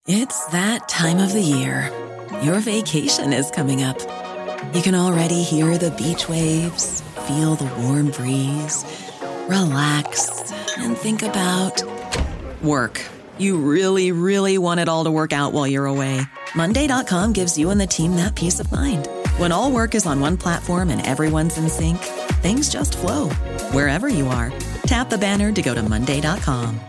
It's that time of the year. Your vacation is coming up. You can already hear the beach waves, feel the warm breeze, relax, and think about work. You really, really want it all to work out while you're away. Monday.com gives you and the team that peace of mind. When all work is on one platform and everyone's in sync, things just flow. Wherever you are, tap the banner to go to Monday.com.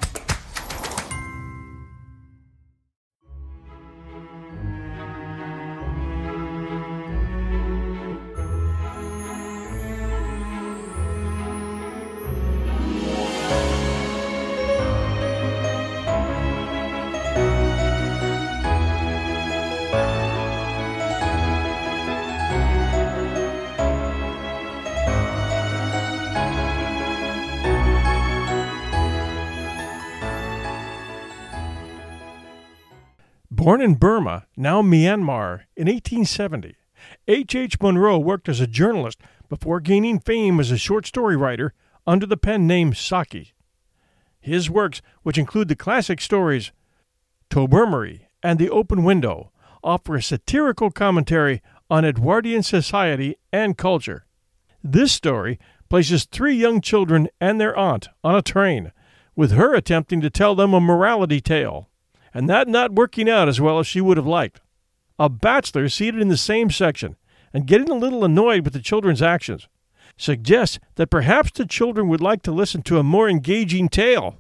Born in Burma, now Myanmar, in 1870, H. Munro worked as a journalist before gaining fame as a short story writer under the pen name Saki. His works, which include the classic stories Tobermory and The Open Window, offer a satirical commentary on Edwardian society and culture. This story places 3 young children and their aunt on a train, with her attempting to tell them a morality tale, and that not working out as well as she would have liked. A bachelor seated in the same section and getting a little annoyed with the children's actions suggests that perhaps the children would like to listen to a more engaging tale.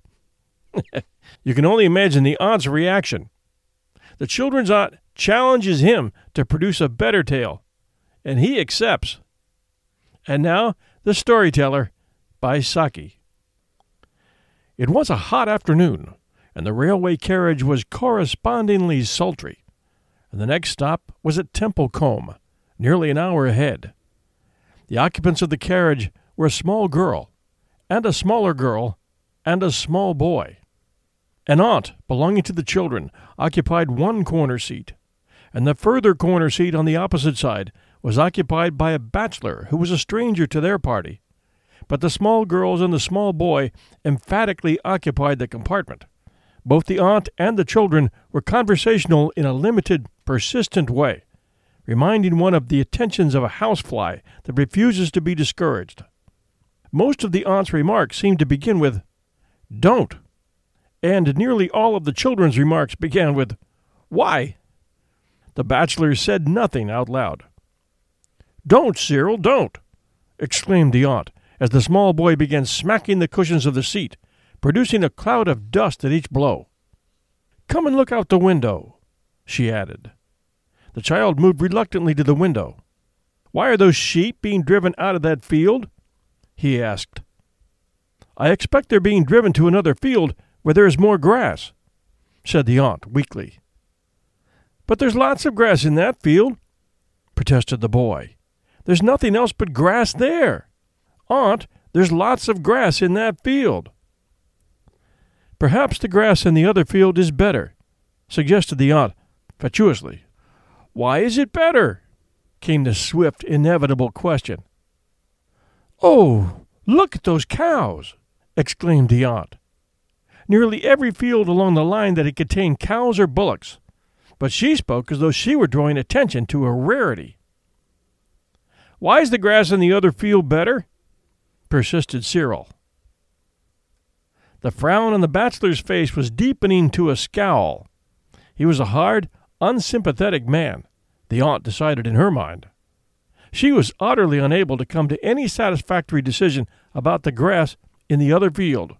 You can only imagine the aunt's reaction. The children's aunt challenges him to produce a better tale, and he accepts. And now, The Storyteller by Saki. It was a hot afternoon, and the railway carriage was correspondingly sultry, and the next stop was at Templecombe, nearly an hour ahead. The occupants of the carriage were a small girl, and a smaller girl, and a small boy. An aunt belonging to the children occupied one corner seat, and the further corner seat on the opposite side was occupied by a bachelor who was a stranger to their party. But the small girls and the small boy emphatically occupied the compartment. Both the aunt and the children were conversational in a limited, persistent way, reminding one of the attentions of a housefly that refuses to be discouraged. Most of the aunt's remarks seemed to begin with, "Don't," and nearly all of the children's remarks began with, "Why?" The bachelor said nothing out loud. "Don't, Cyril, don't!" exclaimed the aunt, as the small boy began smacking the cushions of the seat, producing a cloud of dust at each blow. "Come and look out the window," she added. The child moved reluctantly to the window. "Why are those sheep being driven out of that field?" he asked. "I expect they're being driven to another field where there is more grass," said the aunt weakly. "But there's lots of grass in that field," protested the boy. "There's nothing else but grass there. Aunt, there's lots of grass in that field." "Perhaps the grass in the other field is better," suggested the aunt fatuously. "Why is it better?" came the swift, inevitable question. "Oh, look at those cows!" exclaimed the aunt. Nearly every field along the line that had contained cows or bullocks, but she spoke as though she were drawing attention to a rarity. "Why is the grass in the other field better?" persisted Cyril. The frown on the bachelor's face was deepening to a scowl. He was a hard, unsympathetic man, the aunt decided in her mind. She was utterly unable to come to any satisfactory decision about the grass in the other field.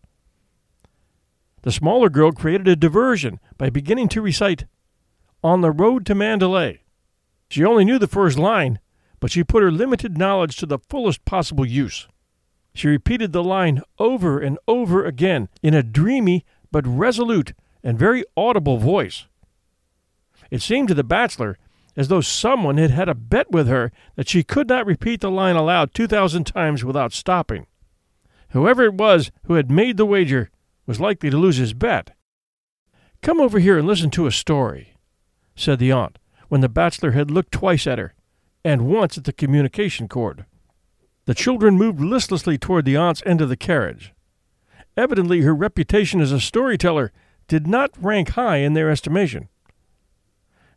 The smaller girl created a diversion by beginning to recite, "On the Road to Mandalay." She only knew the first line, but she put her limited knowledge to the fullest possible use. She repeated the line over and over again in a dreamy but resolute and very audible voice. It seemed to the bachelor as though someone had had a bet with her that she could not repeat the line aloud 2,000 times without stopping. Whoever it was who had made the wager was likely to lose his bet. "Come over here and listen to a story," said the aunt, when the bachelor had looked twice at her, and once at the communication cord. The children moved listlessly toward the aunt's end of the carriage. Evidently her reputation as a storyteller did not rank high in their estimation,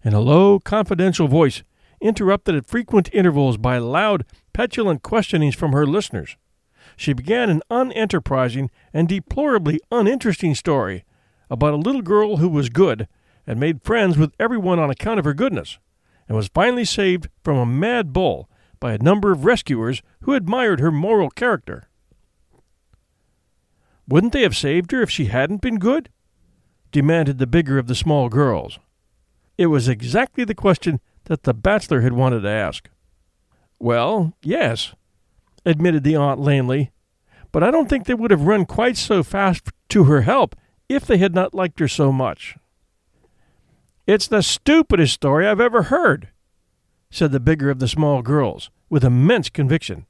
in a low, confidential voice, interrupted at frequent intervals by loud, petulant questionings from her listeners. She began an unenterprising and deplorably uninteresting story about a little girl who was good and made friends with everyone on account of her goodness, and was finally saved from a mad bull by a number of rescuers who admired her moral character. "Wouldn't they have saved her if she hadn't been good?" demanded the bigger of the small girls. It was exactly the question that the bachelor had wanted to ask. "Well, yes," admitted the aunt lamely, "but I don't think they would have run quite so fast to her help if they had not liked her so much." "It's the stupidest story I've ever heard," said the bigger of the small girls, with immense conviction.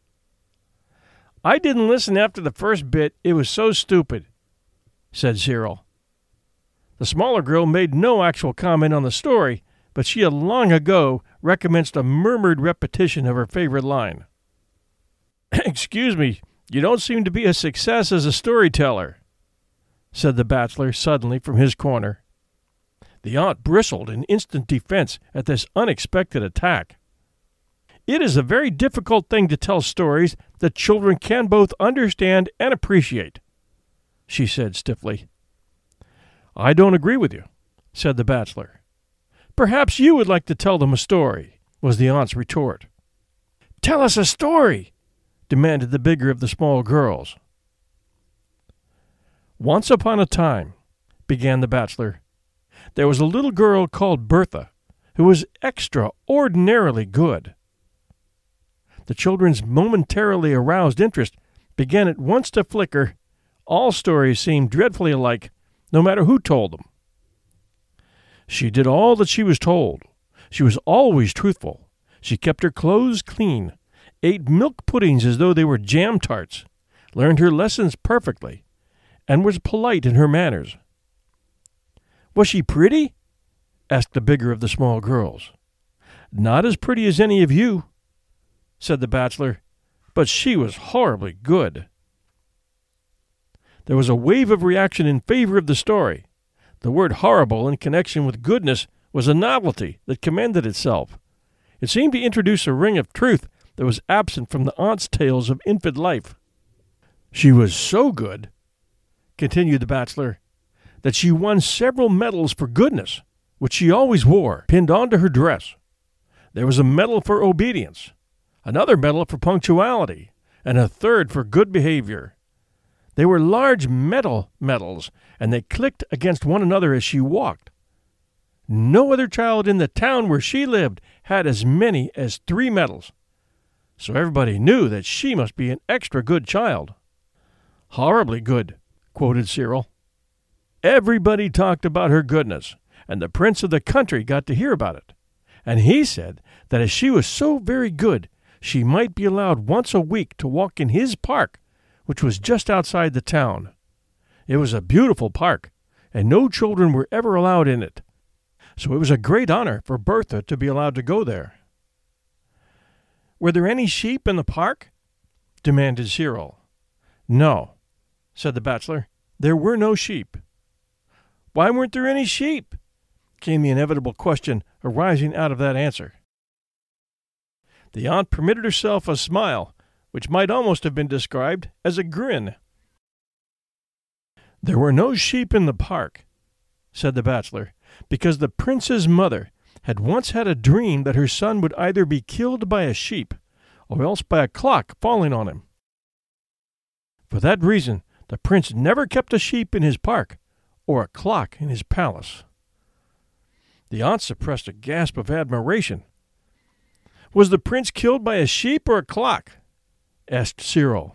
"I didn't listen after the first bit, it was so stupid," said Cyril. The smaller girl made no actual comment on the story, but she had long ago recommenced a murmured repetition of her favorite line. "Excuse me, you don't seem to be a success as a storyteller," said the bachelor suddenly from his corner. The aunt bristled in instant defense at this unexpected attack. "It is a very difficult thing to tell stories that children can both understand and appreciate," she said stiffly. "I don't agree with you," said the bachelor. "Perhaps you would like to tell them a story," was the aunt's retort. "Tell us a story," demanded the bigger of the small girls. "Once upon a time," began the bachelor, "there was a little girl called Bertha, who was extraordinarily good." The children's momentarily aroused interest began at once to flicker. All stories seemed dreadfully alike, no matter who told them. "She did all that she was told. She was always truthful. She kept her clothes clean, ate milk puddings as though they were jam tarts, learned her lessons perfectly, and was polite in her manners." "Was she pretty?" asked the bigger of the small girls. "Not as pretty as any of you," said the bachelor, "but she was horribly good." There was a wave of reaction in favor of the story. The word horrible in connection with goodness was a novelty that commended itself. It seemed to introduce a ring of truth that was absent from the aunt's tales of infant life. "She was so good," continued the bachelor, "that she won several medals for goodness, which she always wore, pinned onto her dress. There was a medal for obedience, another medal for punctuality, and a third for good behavior. They were large metal medals, and they clicked against one another as she walked. No other child in the town where she lived had as many as 3 medals, so everybody knew that she must be an extra good child." "Horribly good," quoted Cyril. "Everybody talked about her goodness, and the prince of the country got to hear about it. And he said that as she was so very good, she might be allowed once a week to walk in his park, which was just outside the town. It was a beautiful park, and no children were ever allowed in it. So it was a great honor for Bertha to be allowed to go there." "Were there any sheep in the park?" demanded Cyril. "No," said the bachelor. "There were no sheep." "Why weren't there any sheep?" came the inevitable question arising out of that answer. The aunt permitted herself a smile, which might almost have been described as a grin. "There were no sheep in the park," said the bachelor, "because the prince's mother had once had a dream that her son would either be killed by a sheep or else by a clock falling on him. For that reason, the prince never kept a sheep in his park or a clock in his palace." The aunt suppressed a gasp of admiration. "Was the prince killed by a sheep or a clock?" asked Cyril.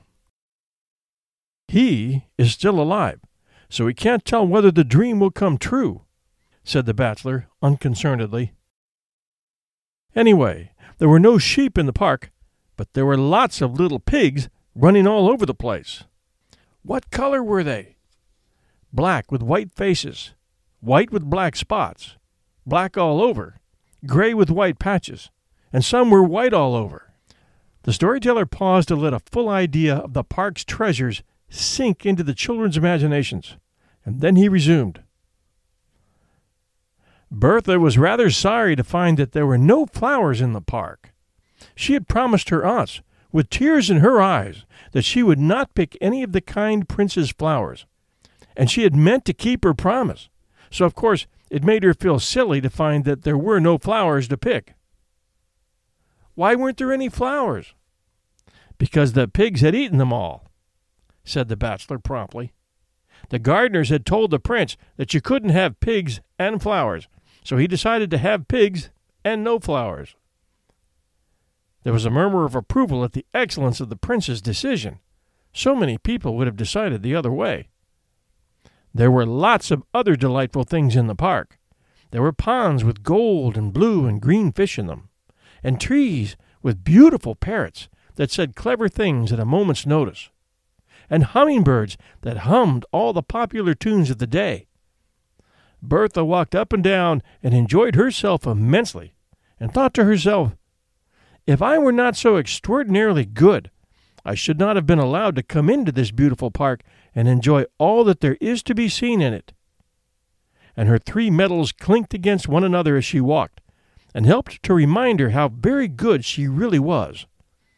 "He is still alive, so we can't tell whether the dream will come true," said the bachelor unconcernedly. "Anyway, there were no sheep in the park, but there were lots of little pigs running all over the place." "What color were they?" "Black with white faces, white with black spots, black all over, gray with white patches, and some were white all over." The storyteller paused to let a full idea of the park's treasures sink into the children's imaginations, and then he resumed. Bertha was rather sorry to find that there were no flowers in the park. She had promised her aunts, with tears in her eyes, that she would not pick any of the kind prince's flowers, and she had meant to keep her promise, so of course it made her feel silly to find that there were no flowers to pick. Why weren't there any flowers? Because the pigs had eaten them all, said the bachelor promptly. The gardeners had told the prince that you couldn't have pigs and flowers, so he decided to have pigs and no flowers. There was a murmur of approval at the excellence of the prince's decision. So many people would have decided the other way. There were lots of other delightful things in the park. There were ponds with gold and blue and green fish in them, and trees with beautiful parrots that said clever things at a moment's notice, and hummingbirds that hummed all the popular tunes of the day. Bertha walked up and down and enjoyed herself immensely, and thought to herself, if I were not so extraordinarily good, I should not have been allowed to come into this beautiful park and enjoy all that there is to be seen in it. And her 3 medals clinked against one another as she walked, and helped to remind her how very good she really was.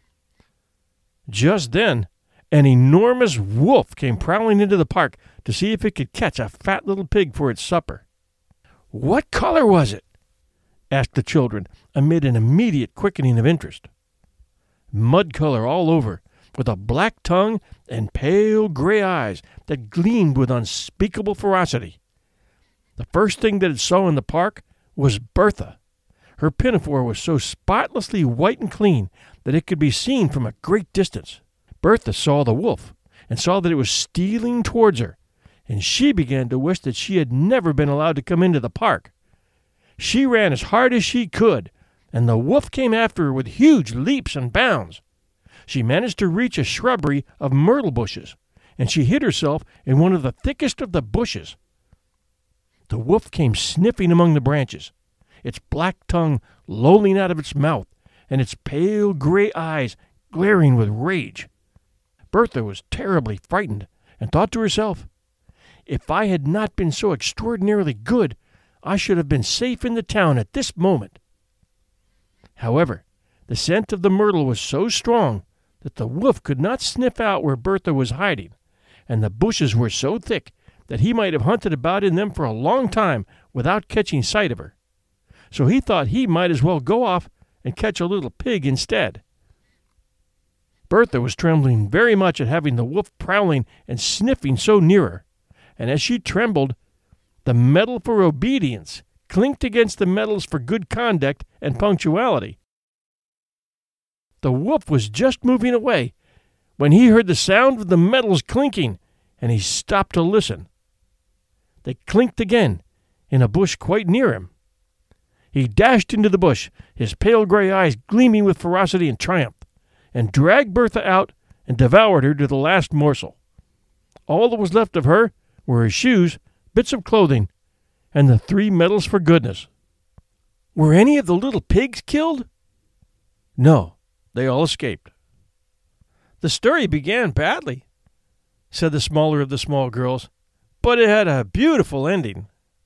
Just then, an enormous wolf came prowling into the park to see if it could catch a fat little pig for its supper. What color was it? Asked the children, amid an immediate quickening of interest. Mud color all over, with a black tongue and pale gray eyes that gleamed with unspeakable ferocity. The first thing that it saw in the park was Bertha. Her pinafore was so spotlessly white and clean that it could be seen from a great distance. Bertha saw the wolf, and saw that it was stealing towards her, and she began to wish that she had never been allowed to come into the park. She ran as hard as she could, and the wolf came after her with huge leaps and bounds. She managed to reach a shrubbery of myrtle bushes, and she hid herself in one of the thickest of the bushes. The wolf came sniffing among the branches, its black tongue lolling out of its mouth, and its pale gray eyes glaring with rage. Bertha was terribly frightened, and thought to herself, if I had not been so extraordinarily good, I should have been safe in the town at this moment. However, the scent of the myrtle was so strong that the wolf could not sniff out where Bertha was hiding, and the bushes were so thick that he might have hunted about in them for a long time without catching sight of her. So he thought he might as well go off and catch a little pig instead. Bertha was trembling very much at having the wolf prowling and sniffing so near her, and as she trembled, the medal for obedience clinked against the medals for good conduct and punctuality. The wolf was just moving away when he heard the sound of the medals clinking, and he stopped to listen. They clinked again in a bush quite near him. He dashed into the bush, his pale gray eyes gleaming with ferocity and triumph, and dragged Bertha out and devoured her to the last morsel. All that was left of her were her shoes, bits of clothing, and the 3 medals for goodness. Were any of the little pigs killed? No, they all escaped. The story began badly, said the smaller of the small girls, but it had a beautiful ending.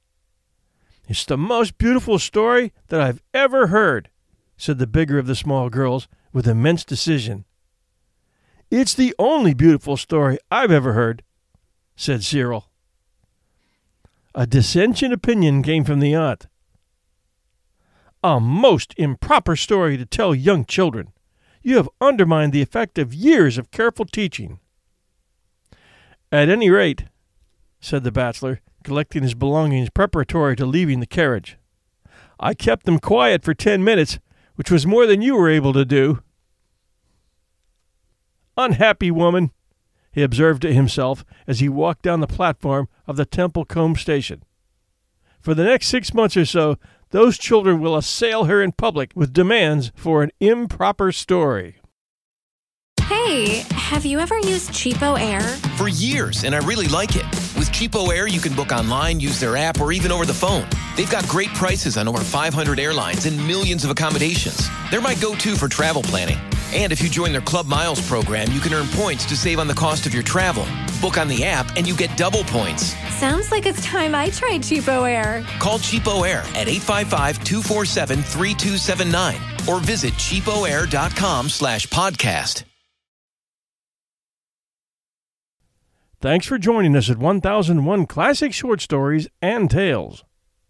It's the most beautiful story that I've ever heard, said the bigger of the small girls with immense decision. It's the only beautiful story I've ever heard, said Cyril. A dissentient opinion came from the aunt. A most improper story to tell young children. You have undermined the effect of years of careful teaching. At any rate, said the bachelor, collecting his belongings preparatory to leaving the carriage, I kept them quiet for 10 minutes, which was more than you were able to do. Unhappy woman, he observed to himself as he walked down the platform of the Templecombe station. For the next 6 months or so, those children will assail her in public with demands for an improper story. Hey, have you ever used Cheapo Air? For years, and I really like it. With Cheapo Air, you can book online, use their app, or even over the phone. They've got great prices on over 500 airlines and millions of accommodations. They're my go-to for travel planning. And if you join their Club Miles program, you can earn points to save on the cost of your travel. Book on the app and you get double points. Sounds like it's time I tried Cheapo Air. Call Cheapo Air at 855-247-3279 or visit cheapoair.com/podcast. Thanks for joining us at 1001 Classic Short Stories and Tales.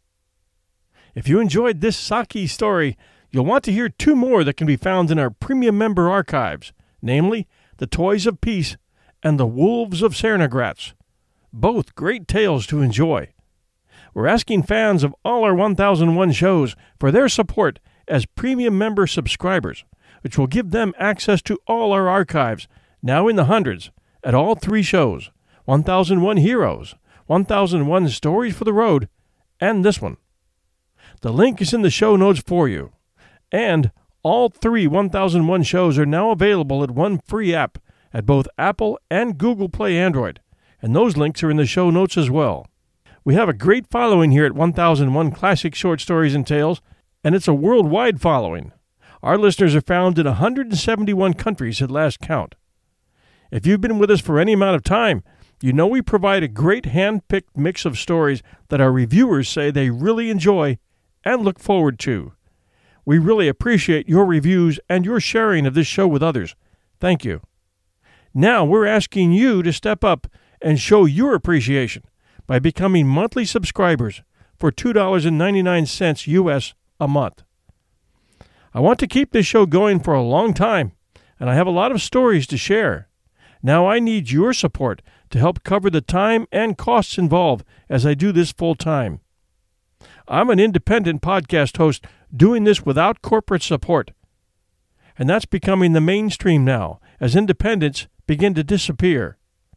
If you enjoyed this Saki story, you'll want to hear two more that can be found in our premium member archives, namely The Toys of Peace and The Wolves of Cernogratz. Both great tales to enjoy. We're asking fans of all our 1001 shows for their support as premium member subscribers, which will give them access to all our archives, now in the hundreds, at all three shows, 1001 Heroes, 1001 Stories for the Road, and this one. The link is in the show notes for you. And all three 1001 shows are now available at one free app at both Apple and Google Play Android, and those links are in the show notes as well. We have a great following here at 1001 Classic Short Stories and Tales, and it's a worldwide following. Our listeners are found in 171 countries at last count. If you've been with us for any amount of time, you know we provide a great hand-picked mix of stories that our reviewers say they really enjoy and look forward to. We really appreciate your reviews and your sharing of this show with others. Thank you. Now we're asking you to step up and show your appreciation by becoming monthly subscribers for $2.99 US a month. I want to keep this show going for a long time, and I have a lot of stories to share. Now I need your support to help cover the time and costs involved as I do this full time. I'm an independent podcast host doing this without corporate support. And that's becoming the mainstream now as independents begin to disappear.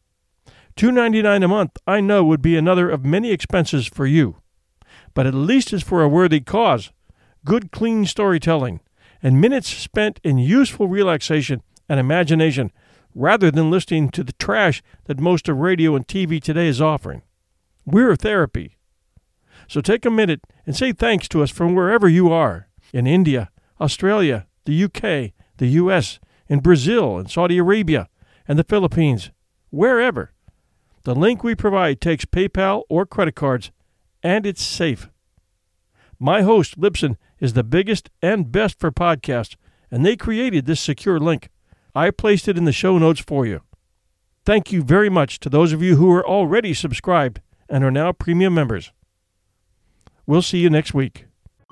$2.99 a month, I know, would be another of many expenses for you. But at least it's for a worthy cause, good clean storytelling, and minutes spent in useful relaxation and imagination rather than listening to the trash that most of radio and TV today is offering. We're therapy. So take a minute and say thanks to us from wherever you are, in India, Australia, the UK, the US, in Brazil, and Saudi Arabia, and the Philippines, wherever. The link we provide takes PayPal or credit cards, and it's safe. My host, Libsyn, is the biggest and best for podcasts, and they created this secure link. I placed it in the show notes for you. Thank you very much to those of you who are already subscribed and are now premium members. We'll see you next week.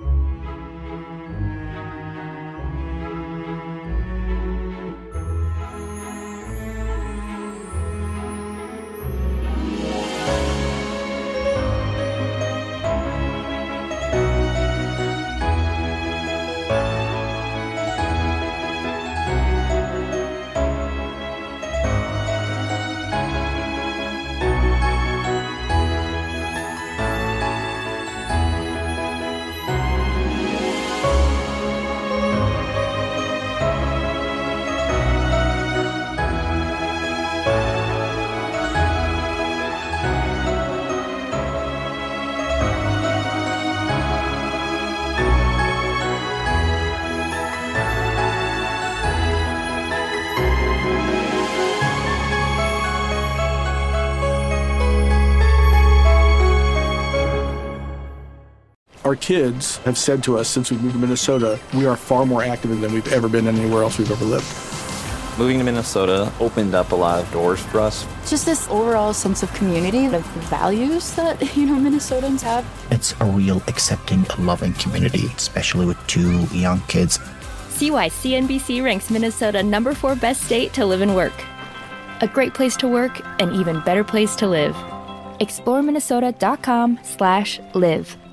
Our kids have said to us since we moved to Minnesota, we are far more active than we've ever been anywhere else we've ever lived. Moving to Minnesota opened up a lot of doors for us. Just this overall sense of community, of values that, Minnesotans have. It's a real accepting, loving community, especially with two young kids. See why CNBC ranks Minnesota number 4 best state to live and work. A great place to work, an even better place to live. ExploreMinnesota.com/live.